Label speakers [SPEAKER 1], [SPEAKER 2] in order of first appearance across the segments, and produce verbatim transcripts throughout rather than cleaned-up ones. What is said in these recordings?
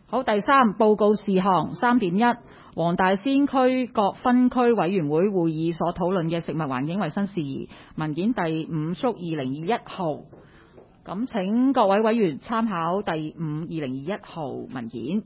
[SPEAKER 1] 好，第三報告事項三點一，黃大仙區各分區委員會會議所討論嘅食物環境衛生事宜文件第五縮二零二一號。咁請各位委員參考第五二零二一號文件。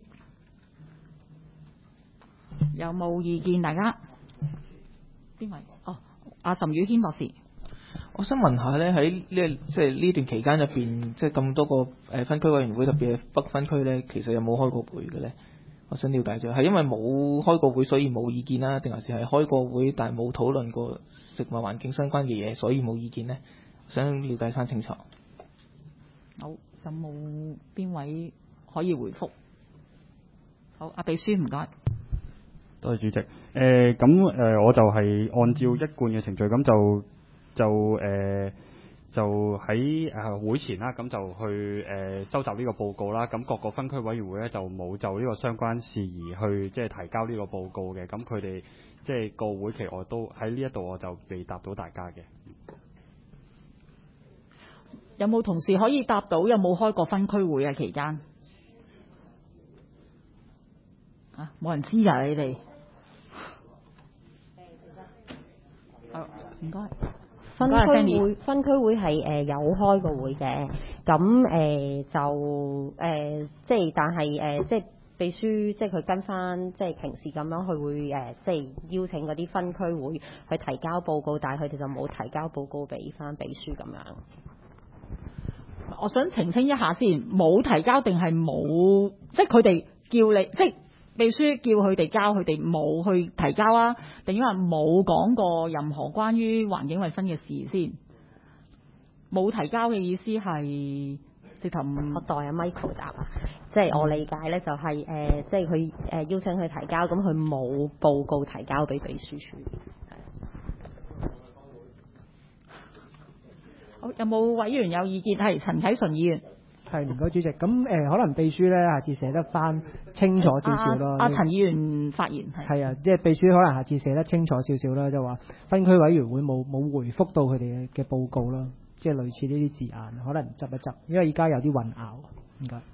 [SPEAKER 1] 有冇意見？大家邊位？哦，阿岑宇軒博士。
[SPEAKER 2] 我想問下咧，喺呢即係呢段期間入邊，即係咁多個誒分區委員會，特別係北分區咧，其實有冇開過會嘅咧？我想了解咗，係因為冇開過會所以冇意見啦，定還是係開過會但係冇討論過食物環境相關嘅嘢，所以冇意見咧？想了解翻清楚。
[SPEAKER 1] 好，有冇邊位可以回覆？好，阿秘書唔該。
[SPEAKER 3] 多謝主席。誒咁誒，我就係按照一貫嘅程序，咁就就誒、呃、就喺誒、呃、會前啦，咁就去誒、呃、收集呢個報告啦。咁各個分區委員會咧就冇就呢個相關事宜去即係提交呢個報告嘅。咁佢哋即係個會期我都喺呢一度我就未答到大家嘅。
[SPEAKER 1] 有冇同事可以答到有冇開過分區會啊？期間啊，冇人知啊！你哋好唔該。
[SPEAKER 4] 分區會分區會係誒、呃、有開過會嘅，咁誒、呃、就誒、呃、即係但係誒、呃、即係秘書即係佢跟翻即係平時咁樣，佢會誒、呃、即係邀請嗰啲分區會去提交報告，但係佢哋就冇提交報告俾翻秘書咁樣。
[SPEAKER 1] 我想澄清一下先，冇提交定係冇，即係佢哋叫你，即係秘書叫佢哋交，佢哋冇去提交啊？定因為冇講過任何關於環境衛生嘅事先？冇提交嘅意思係直頭唔。
[SPEAKER 4] 我代阿 Michael 答啊，即係我理解咧就係、是、誒、呃，即係佢誒邀請佢提交，咁佢冇報告提交俾秘書處。
[SPEAKER 1] 好，有冇委員有意見？係陳啟純議員。
[SPEAKER 5] 係唔該主席，咁誒、呃、可能秘書咧下次寫得翻清楚少少咯。
[SPEAKER 1] 阿陳議員發言係。
[SPEAKER 5] 係啊，即係秘書可能下次寫得清楚少少啦，就話分區委員會冇冇回覆到佢哋嘅報告啦，即係類似呢啲字眼，可能執一執，因為而家有啲混淆。唔該。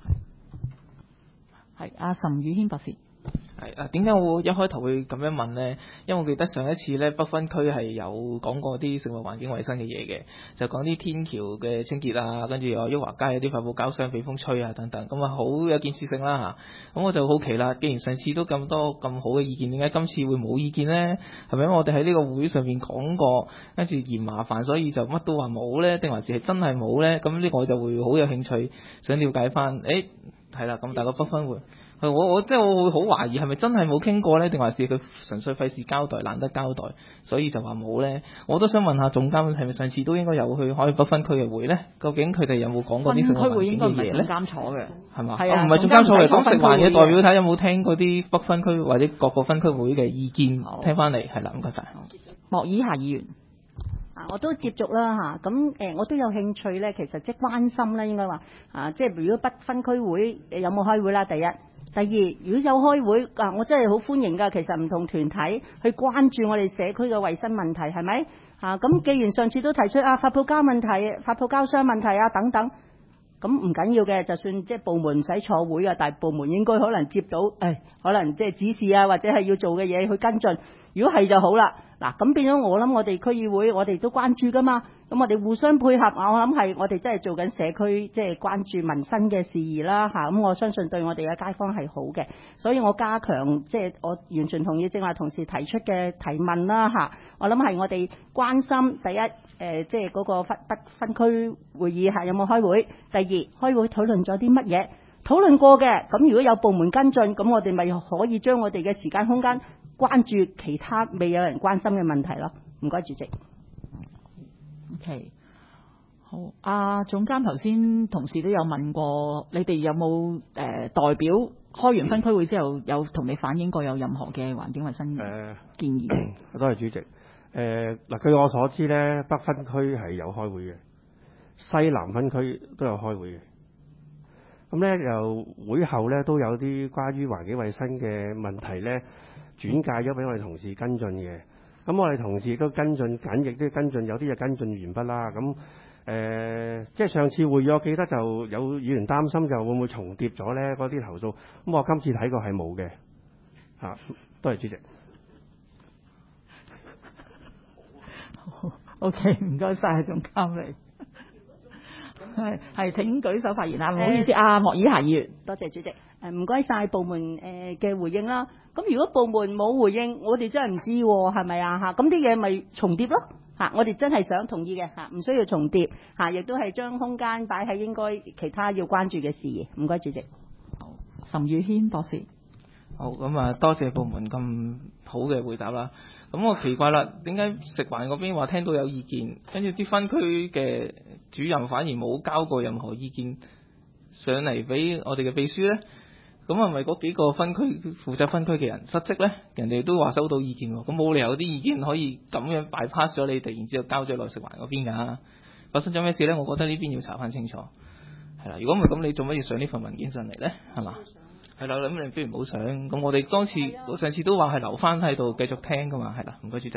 [SPEAKER 1] 係阿岑宇軒博士。
[SPEAKER 2] 係啊，點解我一開頭會咁樣問呢？因為我記得上一次咧北分區係有講過啲食物環境衛生嘅嘢嘅，就講啲天橋嘅清潔啊，跟住又裕華街有啲發泡膠箱俾風吹啊等等，咁啊好有建設性啦嚇。咁我就好奇啦，既然上次都咁多咁好嘅意見，點解今次會冇意見呢？係咪我哋喺呢個會上面講過，跟住嫌麻煩，所以就乜都話冇呢？定還是係真係冇呢？咁呢個我就會好有興趣想了解翻。誒係啦，咁大個北分會。我我即係我會好懷疑係咪真係冇傾過呢？定還是佢純粹費事交代，懶得交代，所以就話冇呢？我都想問下總監，係咪上次都應該有去開北分區嘅會呢？究竟佢哋有冇講過啲食物環境嘅嘢呢？分區會應該唔係總監坐嘅，係嘛？係啊，唔係總監坐嘅。咁食環嘅代表睇有冇聽嗰啲北分區或者各個分區會嘅意見，聽翻嚟係啦，唔該晒。
[SPEAKER 1] 莫以霞議員。
[SPEAKER 6] 我都接觸啦嚇，咁誒我都有興趣咧，其實即係關心咧，應該話啊，即係如果北分區會有冇開會啦？第一，第二，如果有開會啊，我真係好歡迎㗎。其實唔同團體去關注我哋社區嘅衛生問題，係咪啊？咁既然上次都提出啊發泡膠問題、發泡膠箱問題啊等等，咁唔緊要嘅，就算即係部門唔使坐會啊，但係部門應該可能接到誒，可能即係指示啊，或者係要做嘅嘢去跟進。如果係就好啦。嗱，咁變咗我諗，我哋區議會我哋都關注噶嘛，咁我哋互相配合，我諗係我哋真係做緊社區即係關注民生嘅事宜啦嚇，咁我相信對我哋嘅街坊係好嘅，所以我加強即係我完全同意正話同事提出嘅提問啦嚇，我諗係我哋關心第一誒，即係嗰個分北分區會議下有冇開會，第二開會討論咗啲乜嘢，討論過嘅，咁如果有部門跟進，咁我哋咪可以將我哋嘅時間空間關注其他未有人關心嘅問題咯。唔該，主席。
[SPEAKER 1] OK， 好。阿總監頭先同事都有問過，你哋有冇誒、呃、代表開完分區會之後有同你反映過有任何嘅環境衛生建議？
[SPEAKER 7] 誒，多謝主席。誒、呃、嗱，據我所知咧，北分區係有開會嘅，西南分區都有開會嘅。咁咧又會後咧都有啲關於環境衛生嘅問題咧轉介咗俾我哋同事跟進嘅。咁我哋同事都跟進緊，亦都跟進，有啲就跟進完畢啦。咁誒，即係上次會議，我記得就有議員擔心就會唔會重疊咗咧嗰啲投訴。咁我今次睇過係冇嘅。嚇，多謝主席。
[SPEAKER 1] O K， 唔該晒，總監嚟。係係，請舉手發言啊！唔好意思，阿莫以霞議員，
[SPEAKER 6] 多謝主席。誒唔該晒部門誒嘅回應啦。咁如果部門冇回應，我哋真係唔知喎，係咪啊？嚇，咁啲嘢咪重疊咯。嚇，我哋真係想同意嘅嚇，唔需要重疊嚇，亦都係將空間擺喺應該其他要關注嘅事宜。唔該，主席。
[SPEAKER 1] 好，岑宇軒博士。
[SPEAKER 2] 好，咁啊，多謝部門咁好嘅回答啦。咁我奇怪啦，點解食環嗰邊話聽到有意見，跟住啲分區嘅主任反而冇交過任何意見上嚟俾我哋嘅秘書呢？咁係咪嗰幾個分區負責分區嘅人失職呢？人哋都話收到意見喎，咁冇理由啲意見可以咁樣 bypass 咗你哋，然之後交咗落食環嗰邊㗎？發生咗咩事呢？我覺得呢邊要查翻清楚。係啦，如果唔係咁，你做乜要上呢份文件上嚟呢？係嘛？係啦，咁你不如唔好上。咁我哋當次我上次都話係留翻喺度繼續聽㗎嘛。係啦，唔該主席。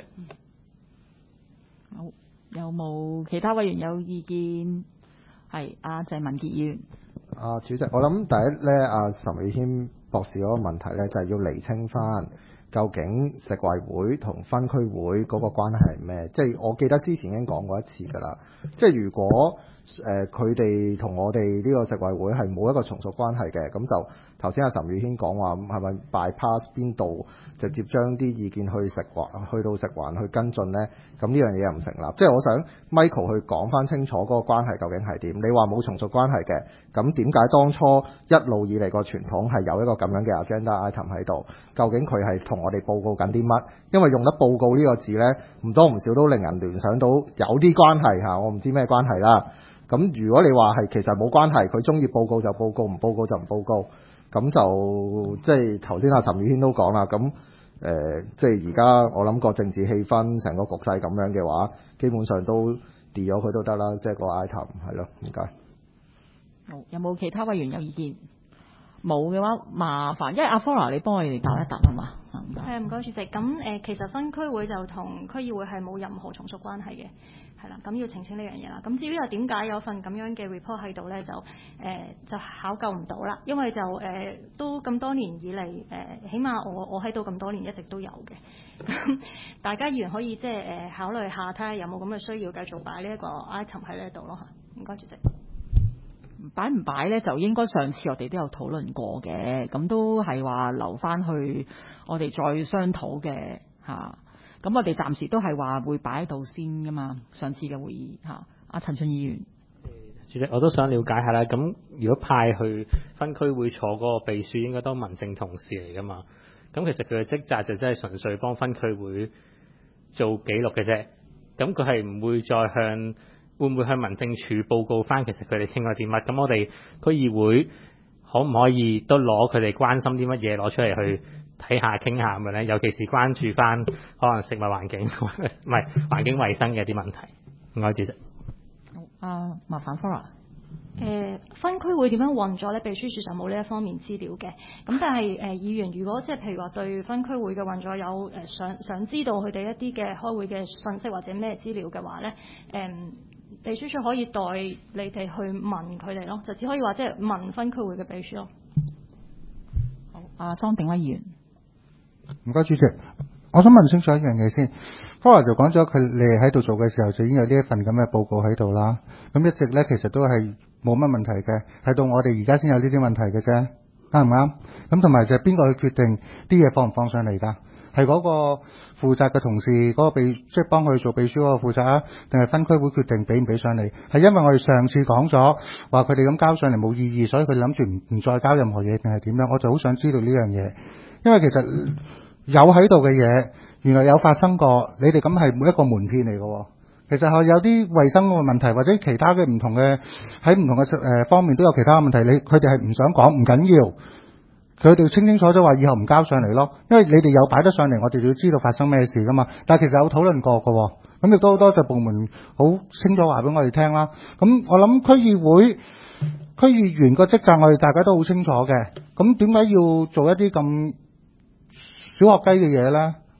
[SPEAKER 1] 好，有冇其他委員有意見？係阿鄭文傑議員。
[SPEAKER 8] 啊，主席，我諗第一咧，阿岑宇軒博士嗰個問題咧，就係、是、要釐清翻究竟食衞會同分區會嗰個關係係咩？即係我記得之前已經講過一次㗎啦。即係如果誒佢哋同我哋呢個食衞會係冇一個從屬關係嘅，咁就頭先阿岑宇軒講話，係咪 bypass 邊度直接將啲意見去食環去到食環去跟進呢？咁呢樣嘢又唔成立。即係我想 Michael 去講翻清楚嗰個關係究竟係點？你話冇從屬關係嘅，咁點解當初一路以嚟個傳統係有一個咁樣嘅 agenda item 喺度？究竟佢係同我哋報告緊啲乜？因為用得報告呢個字呢，唔多唔少都令人聯想到有啲關係嚇，我唔知咩關係啦。咁如果你話係其實冇關係，佢中意報告就報告，唔報告就唔報告，咁就即係頭先阿岑宇軒都講啦。咁誒、呃，即係而家我諗個政治氣氛、成個局勢咁樣嘅話，基本上都 delete 咗佢都得啦。即係個 item 係咯，唔該。
[SPEAKER 1] 好，有冇其他委員有意見？冇嘅話，麻煩，因為阿 Flora 你幫我哋答一答啊嘛。
[SPEAKER 9] 係唔該主席。咁誒、呃，其實分區會就同區議會係冇任何從屬關係嘅。係啦，咁要澄清呢樣嘢啦。咁至於又點解有份咁樣嘅 report 喺度咧，就誒、呃、就考究唔到啦。因為就誒、呃、都咁多年以嚟，誒、呃、起碼我我喺度咁多年一直都有嘅。咁大家議員可以即係誒考慮下，睇下有冇咁嘅需要繼續擺呢一個 item 喺呢度咯嚇。唔該主席。
[SPEAKER 1] 擺唔擺咧，就應該上次我哋都有討論過嘅，咁都係話留翻去我哋再商討嘅嚇。咁我哋暫時都係話會擺喺度先噶嘛。上次嘅會議嚇，阿陳俊議員，
[SPEAKER 10] 主席我都想了解下啦。咁如果派去分區會坐嗰個秘書，應該都民政同事嚟噶嘛？咁其實佢嘅職責就真係純粹幫分區會做記錄嘅啫。咁佢係唔會再向會唔會向民政處報告翻其實佢哋傾咗啲乜？咁我哋區議會可唔可以都攞佢哋關心啲乜嘢攞出嚟去睇下傾下咁樣咧？尤其是關注翻可能食物環境唔係環境衞生嘅啲問題。唔該，主席。
[SPEAKER 1] 好啊，麻煩 Flora。
[SPEAKER 9] 誒、呃、分區會點樣運作咧？秘書處就冇呢一方面資料嘅。咁但係誒、呃、議員如果即係譬如話對分區會嘅運作有誒、呃、想想知道佢哋一啲嘅開會嘅信息或者咩資料嘅話咧，誒、呃、秘書處可以代你哋去問佢哋咯，就只可以話即係問分區會嘅秘書咯。
[SPEAKER 1] 好，阿莊定威議員。
[SPEAKER 11] 唔該，主席，我想問清楚一樣嘢先。Flora 就講咗佢你喺度做嘅時候就已經有呢一份咁嘅報告喺度啦。咁一直咧其實都係冇乜問題嘅，係到我哋而家先有呢啲問題嘅啫，啱唔啱？咁同埋就係邊個去決定啲嘢放唔放上嚟㗎？係嗰個負責嘅同事嗰、嗰個秘，即係幫佢做秘書嗰個負責啊，定係分區會決定俾唔俾上嚟？係因為我哋上次講咗話佢哋咁交上嚟冇意義，所以佢諗住唔唔再交任何嘢定係點樣？我就好想知道呢樣嘢，因為其實有喺度嘅嘢，原來有發生過，你哋咁係每一個門片嚟嘅。其實係有啲衞生嘅問題，或者其他嘅唔同嘅喺唔同嘅誒方面都有其他嘅問題。你佢哋係唔想講，唔緊要，佢哋清清楚楚話以後唔交上嚟咯。因為你哋有擺得上嚟，我哋就要知道發生咩事噶嘛。但係其實有討論過嘅，咁亦都好多隻部門好清楚話俾我哋聽啦。咁我諗區議會區議員個職責，我哋大家都好清楚嘅。咁點解要做一啲咁小學雞嘅嘢咧？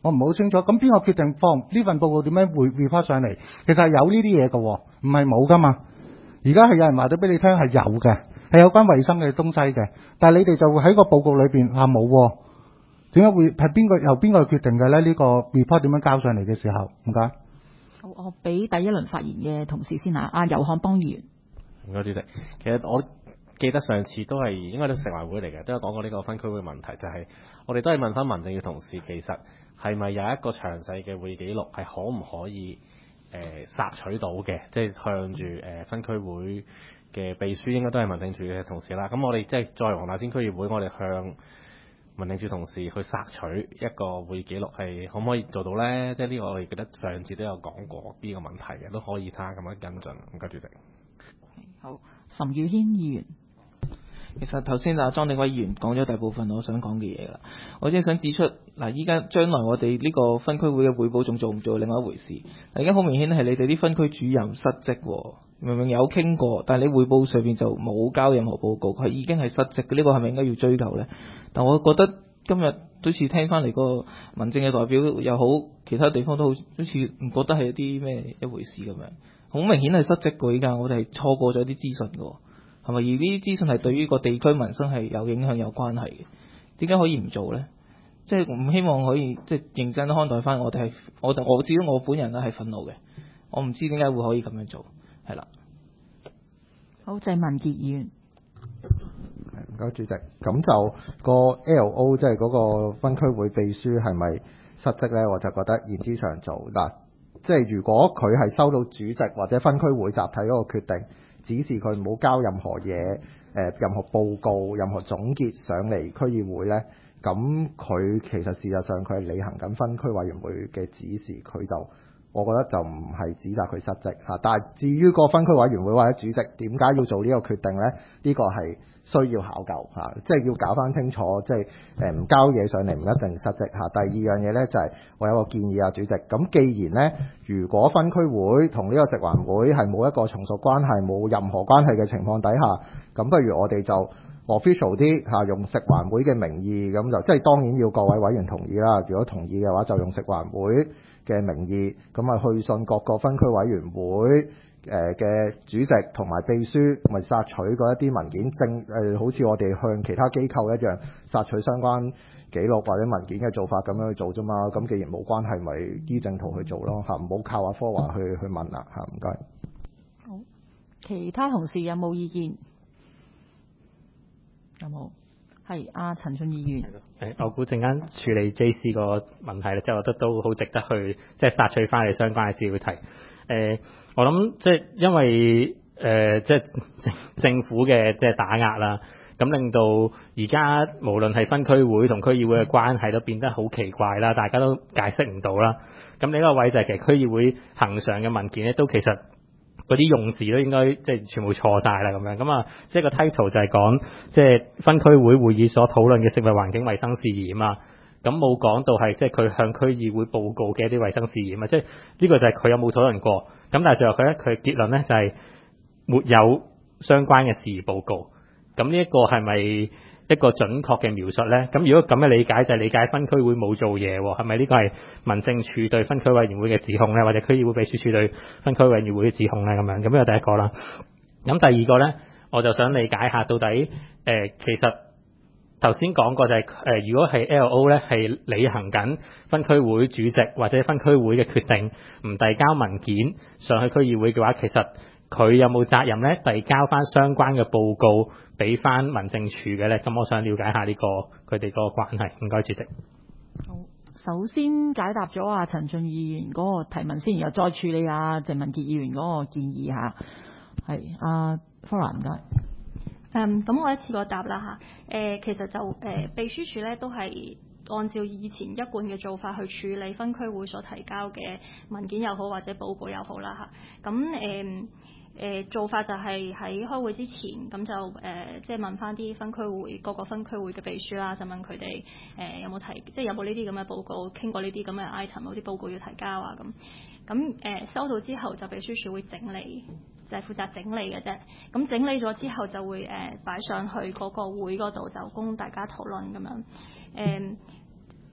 [SPEAKER 11] 我唔係好清楚。咁邊個決定放呢份報告點樣會 report 上嚟？其實係有呢啲嘢嘅，唔係冇噶嘛。而家係有人話咗俾你聽係有嘅，係有關衞生嘅東西嘅。但係你哋就會喺個報告裏邊話冇，點解會係邊個由邊個決定嘅咧？呢、呢個 report 點樣交上嚟嘅時候？唔該。
[SPEAKER 1] 好，我俾第一輪發言嘅同事先嚇，阿尤漢邦議員。
[SPEAKER 12] 唔該，主席。其實我記得上次都係應該都食環會嚟嘅，都有講過呢個分區會問題，就係、是、我哋都係問翻民政嘅同事，其實係咪有一個詳細嘅會記錄係可唔可以誒、呃、索取到嘅？即係向住誒、呃、分區會嘅秘書，應該都係民政處嘅同事啦。咁我哋即係作為黃大仙區議會，我哋向民政處同事去索取一個會記錄，係可唔可以做到呢？即係呢個我哋記得上次都有講過呢個問題嘅，都可以睇下咁樣跟進。唔該，主席。
[SPEAKER 1] 好，岑宇軒議員。
[SPEAKER 2] 其實頭先阿莊定輝議員講咗大部分我想講嘅嘢啦，我只係想指出嗱，依家將來我哋呢個分區會嘅匯報仲做唔做另外一回事。而家好明顯係你哋啲分區主任失職，明明有傾過，但係你匯報上邊就冇交任何報告，佢已經係失職嘅，呢、這個係咪應該要追究呢？但我覺得今日好似聽翻嚟個民政嘅代表又好，其他地方都好似唔覺得係一啲咩一回事咁樣，好明顯係失職嘅。依家我哋係錯過咗啲資訊嘅。係咪？而呢啲資訊係對於個地區民生係有影響、有關係嘅？點解可以唔做呢？即係唔希望可以即係認真看待翻我哋係我我至於我本人咧係憤怒嘅。我唔知點解會可以咁樣做，係啦。
[SPEAKER 1] 好，鄭文傑議員。
[SPEAKER 8] 唔該，主席。咁就個 L O 即係嗰個分區會秘書係咪失職呢？我就覺得言之尚早嗱。即係如果佢係收到主席或者分區會集體嗰個決定，指示佢唔好交任何嘢，誒、呃、任何報告、任何總結上嚟區議會呢，咁佢其實事實上佢係履行緊分區委員會嘅指示，佢就我覺得就唔係指責佢失職嚇。但係至於個分區委員會或者主席點解要做呢個決定呢？呢、呢個係需要考究嚇，即係要搞翻清楚，即係誒唔交嘢上嚟唔一定失職嚇。第二樣嘢呢，就係、是、我有個建議啊，主席。咁既然呢，如果分區會同呢個食環會係冇一個從屬關係、冇任何關係嘅情況底下，咁不如我哋就 official 啲嚇，用食環會嘅名義，咁就即係當然要各位委員同意啦。如果同意嘅話，就用食環會嘅名義，咁啊去信各個分區委員會誒嘅主席同埋秘書，咪索取嗰一啲文件證誒、呃，好似我哋向其他機構一樣索取相關記錄或者文件嘅做法咁樣去做啫嘛。咁既然冇關係，咪依正途去做咯嚇，唔好靠阿科華去去問啦嚇。唔該。
[SPEAKER 1] 好，其他同事有冇意見？有冇？係阿陳俊議員。
[SPEAKER 10] 誒，我估陣間處理 J C 個問題咧，即係我覺得都好值得去即係索取翻你相關嘅資料睇。誒、呃，我諗即係因為誒、呃、即係政政府嘅即係打壓啦，咁令到而家無論係分區會同區議會嘅關係都變得好奇怪啦，大家都解釋唔到啦。咁呢個位就係其實區議會恆常嘅文件咧，都其實嗰啲用字都應該即係全部錯晒啦咁樣。咁啊，即係個 title 就係講即係分區會會議所討論嘅食物環境衞生事宜啊嘛。咁冇講到係即係佢向區議會報告嘅一啲衞生事宜啊嘛。即係呢個就係佢有冇討論過。咁但係最後佢咧佢嘅結論咧就係沒有相關嘅事宜報告。咁呢一個係咪一個準確嘅描述呢？咁如果咁嘅理解就係理解分區會冇做嘢，係咪呢個係民政處對分區委員會嘅指控呢？或者區議會秘書處對分區委員會嘅指控呢？咁樣咁呢個第一個啦。咁第二個呢，我就想理解下到底誒、呃，其實頭先講過就係、是、誒、呃，如果係 L O 呢係履行緊分區會主席或者分區會嘅決定，唔遞交文件上去區議會嘅話，其實佢有冇責任呢？遞交翻相關嘅報告俾翻民政處嘅呢？咁我想了解下呢、這個佢哋嗰個關係。唔該，主席。
[SPEAKER 1] 好，首先解答咗阿陳俊議員嗰個提問先，然後再處理下鄭文傑議員嗰個建議嚇。係阿 Flora 唔該。
[SPEAKER 9] 誒，咁我一次過答啦嚇。誒，其實就誒、呃、秘書處咧都係按照以前一貫嘅做法去處理分區會所提交嘅文件又好或者報告又好啦嚇。咁誒。誒、呃、做法就係喺開會之前，咁就誒、呃、即係問翻啲分區會各個分區會嘅秘書啦，就問佢哋誒有冇提，即係有冇呢啲咁嘅報告，傾過呢啲咁嘅 item，有啲報告要提交啊咁。咁誒、呃、收到之後就秘書處會整理，就係、是、負責整理嘅啫。咁整理咗之後就會誒擺、呃、上去嗰個會嗰度，就供大家討論咁樣。誒、呃、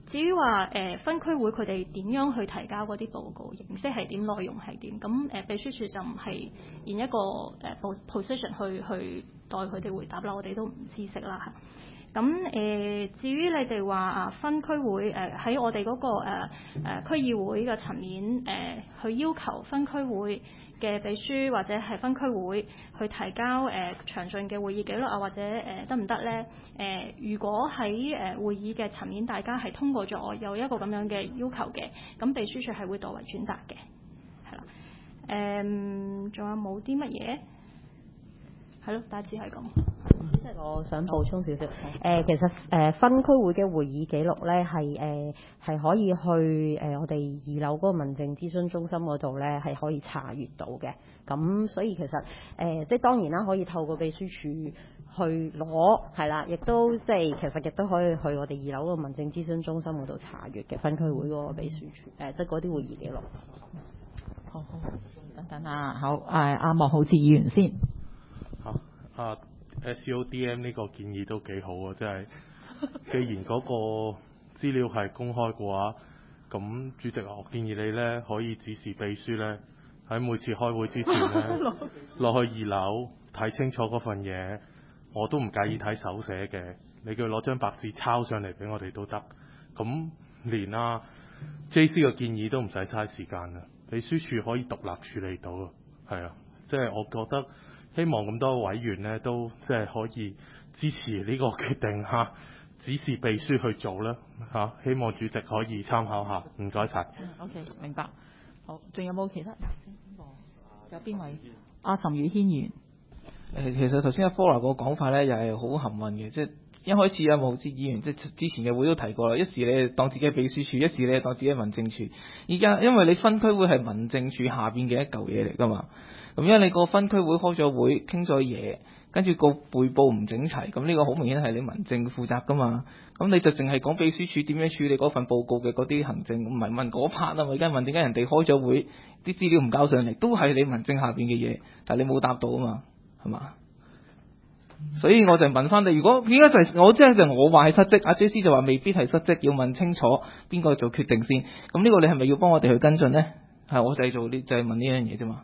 [SPEAKER 9] 至於話誒分區會佢哋點樣去提交嗰啲報告，形式係點，內容係點，咁誒、呃、秘書處就唔係以一個誒、呃、position 去去代佢哋回答啦，我哋都唔知識啦嚇。咁誒、呃，至於你哋話啊分區會誒喺、呃、我哋嗰、那個誒誒、呃呃、區議會嘅層面誒、呃、去要求分區會嘅秘書或者係分區會去提交誒、呃、詳盡嘅會議記錄啊，或者誒得唔得咧？誒、呃，如果喺誒、呃、會議嘅層面大家係通過咗有一個咁樣嘅要求嘅，咁秘書處係會代為轉達嘅，係啦。誒、呃，仲有冇啲乜嘢？係咯，大致係咁。
[SPEAKER 4] 即係我想補充少少，誒、呃、其實誒、呃、分區會嘅會議記錄咧係誒係可以去誒、呃、我哋二樓嗰個民政諮詢中心嗰度咧係可以查閲到嘅。咁所以其實誒、呃、即係當然啦，可以透過秘書處去攞係啦，亦都即係其實亦都可以去我哋二樓嗰個民政諮詢中心嗰度查閲嘅分區會嗰個秘書處誒、呃，即係嗰啲會議記錄。
[SPEAKER 1] 好好，等等啊，好誒，阿莫浩志議員先。
[SPEAKER 13] 好啊。S O D M 呢個建議都幾好啊！即係，既然嗰個資料係公開嘅話，咁主席我建議你呢可以指示秘書呢，喺每次開會之前呢落去二樓睇清楚嗰份嘢，我都唔介意睇手寫嘅，你叫佢攞張白紙抄上嚟俾我哋都得。咁連啊 J C 嘅建議都唔使嘥時間啦，秘書處可以獨立處理到啊，係啊，即係我覺得。希望咁多委員呢都即係可以支持呢個決定嚇、啊，指示秘書去做啦嚇、啊。希望主席可以參考下，唔該晒。
[SPEAKER 1] OK， 明白。好，仲有冇其他？有邊位？阿岑宇軒議員。
[SPEAKER 2] 誒，其實頭先阿 Flora 個講法咧，又係好含混嘅，即係一開始阿毛志議員即係之前嘅會都提過啦，一時你當自己係秘書處，一時你當自己係民政處。而家因為你分區會係民政處下邊嘅一嚿嘢嚟㗎嘛。咁因為你個分區會開咗會傾咗嘢，跟住個匯報唔整齊，咁呢個好明顯係你民政負責噶嘛。咁你就淨係講秘書處點樣處理嗰份報告嘅嗰啲行政，唔係問嗰 part 啊嘛。而家問點解人哋開咗會，啲資料唔交上嚟，都係你民政下邊嘅嘢，但係你冇答到啊嘛，係嘛？所以我就問翻你，如果點解就係我即係就我話係失職，阿 J C 就話未必係失職，要問清楚邊個做決定先。咁呢個你係咪要幫我哋去跟進呢？係我就係做呢，就係問呢樣嘢啫嘛。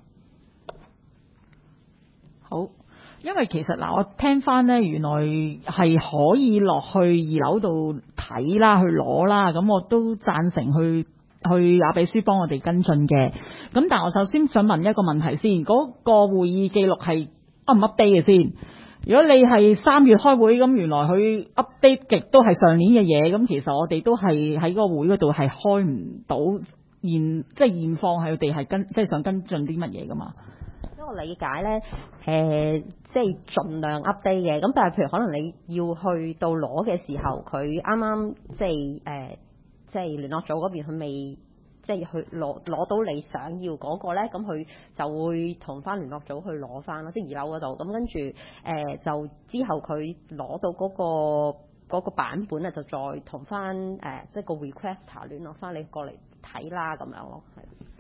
[SPEAKER 1] 好，因為其實嗱，我聽翻呢，原來係可以落去二樓度睇啦，去攞啦，咁我都贊成去去阿秘書幫我哋跟進嘅。咁但係我首先想問一個問題先，嗰、那個會議記錄係 up 唔 update 嘅先？如果你係三月開會，咁原來佢 update 極都係上年嘅嘢，咁其實我哋都係喺個會嗰度係開唔到現，即係現況係佢哋係跟，即係想跟進啲乜嘢噶嘛？
[SPEAKER 4] 我理解咧，誒、呃，即係盡量 update 嘅。咁但係譬如可能你要去到攞嘅時候，佢啱啱即係誒、呃，即係聯絡組嗰邊佢未，即係去攞攞到你想要嗰個咧，咁佢就會同翻聯絡組去攞翻咯，即係二樓嗰度。咁跟住誒，就之後佢攞到嗰、嗰個嗰個版本咧，就再同翻誒，即係個 requester 聯絡翻你過嚟睇啦，咁樣咯，係。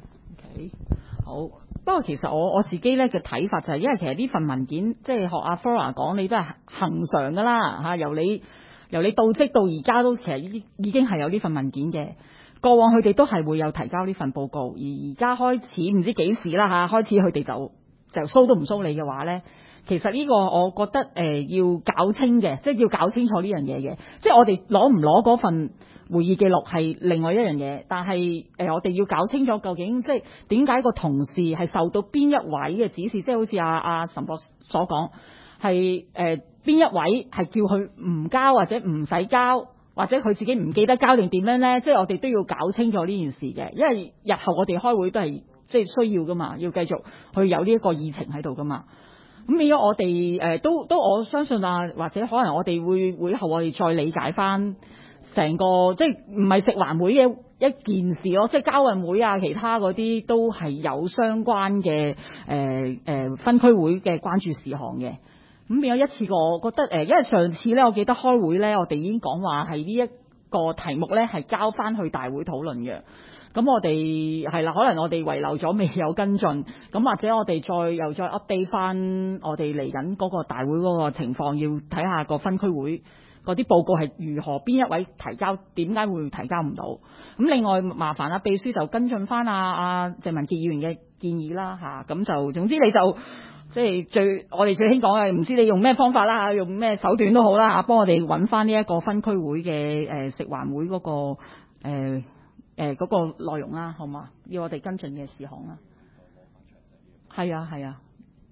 [SPEAKER 1] OK，好。不過其實我我自己咧嘅睇法就係，因為其實呢份文件即係學阿 Flora 講，你都係恆常噶啦嚇，由你由你到職到而家都其實已經已經係有呢份文件嘅。過往佢哋都係會有提交呢份報告，而而家開始唔知幾時啦嚇，開始佢哋就就騷都唔騷你嘅話咧，其實呢個我覺得誒、呃、要搞清嘅，即係要搞清楚呢樣嘢嘅，即係我哋攞唔攞嗰份會議記錄係另外一樣嘢，但係誒、呃、我哋要搞清楚究竟即係點解個同事係受到邊一位嘅指示，即係好似阿阿岑博所講，係誒邊一位係叫佢唔交或者唔使交，或者佢自己唔記得交定點樣咧？即係我哋都要搞清楚呢件事嘅，因為日後我哋開會都係即係需要噶嘛，要繼續去有呢一個議程喺度噶嘛。咁變咗我哋誒、呃、都都我相信啊，或者可能我哋會會後我哋再理解翻。成個即係唔係食環會嘅一件事咯，即係交運會啊，其他嗰啲都係有相關嘅誒誒分區會嘅關注事項嘅。咁變咗一次過，我覺得誒、呃，因為上次咧，我記得開會咧，我哋已經講話係呢一個題目咧係交翻去大會討論嘅。咁我哋係啦，可能我哋遺留咗未有跟進，咁或者我哋再又再 update 翻我哋嚟緊嗰個大會嗰個情況，要睇下個分區會嗰啲報告係如何，邊一位提交，點解會提交唔到？咁另外麻煩啊秘書就跟進翻阿阿鄭文傑議員嘅建議啦嚇，咁就總之你就即係最我哋最興講嘅，唔知你用咩方法啦，用咩手段都好啦嚇，幫我哋揾翻呢一個分區會嘅誒食環會嗰個誒誒嗰個內容啦，好嘛？要我哋跟進嘅事項啦。係啊係啊。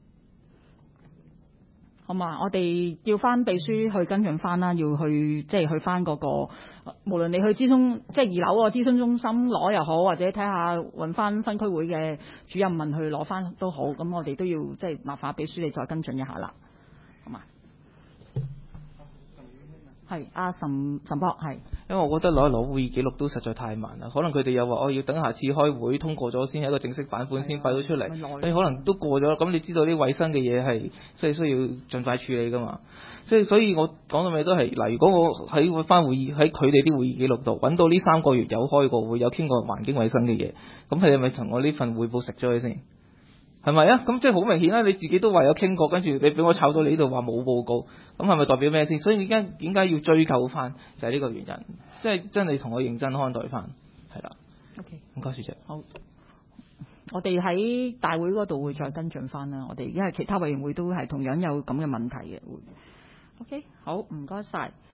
[SPEAKER 1] 好嘛，我哋叫翻秘書去跟進翻啦，要去即係去翻嗰個，無論你去諮詢即係二樓個諮詢中心攞又好，或者睇下揾翻分區會嘅主任問去攞翻都好，咁我哋都要即係麻煩秘書你再跟進一下啦，好嘛？係阿岑岑博係，
[SPEAKER 2] 因為我覺得攞一攞會議記錄都實在太慢啦，可能佢哋又話我要等下次開會通過咗先，係一個正式版本先擺到出嚟，你可能都過咗，咁你知道啲衞生嘅嘢係即係需要盡快處理噶嘛，即係所以我講到尾都係嗱，如果我喺翻會議喺佢哋啲會議記錄度揾到呢三個月有開過會，有傾過環境衞生嘅嘢，咁佢哋咪同我呢份匯報食咗佢先？係咪啊？咁即係好明顯啦！你自己都話有傾過，跟住你俾我炒到你呢度話冇報告，咁係咪代表咩先？所以而家點解要追究翻？就係呢個原因，即係真係同我認真看待翻，係啦。
[SPEAKER 1] OK，
[SPEAKER 2] 唔該，主席。
[SPEAKER 1] 好，我哋喺大會嗰度會再跟進翻啦。我哋因為其他委員會都係同樣有咁嘅問題嘅會。OK，好，唔該晒。